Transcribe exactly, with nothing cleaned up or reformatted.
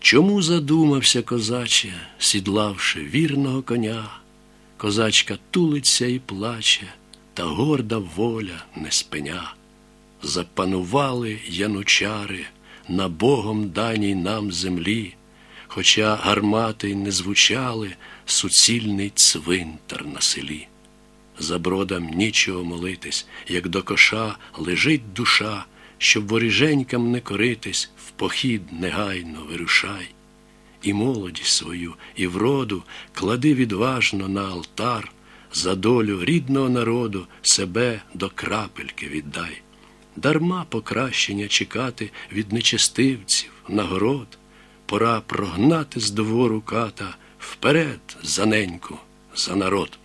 Чому задумався, козаче, сідлавши вірного коня? Козачка тулиться і плаче, та горда воля не спиня. Запанували янучари на Богом даній нам землі, хоча гармати й не звучали, суцільний цвинтар на селі. За бродам нічого молитись, як до коша лежить душа, щоб воріженькам не коритись, в похід негайно вирушай. І молодість свою, і вроду клади відважно на алтар, за долю рідного народу себе до крапельки віддай. Дарма покращення чекати від нечестивців, нагород, пора прогнати з двору ката, вперед, за неньку, за народ.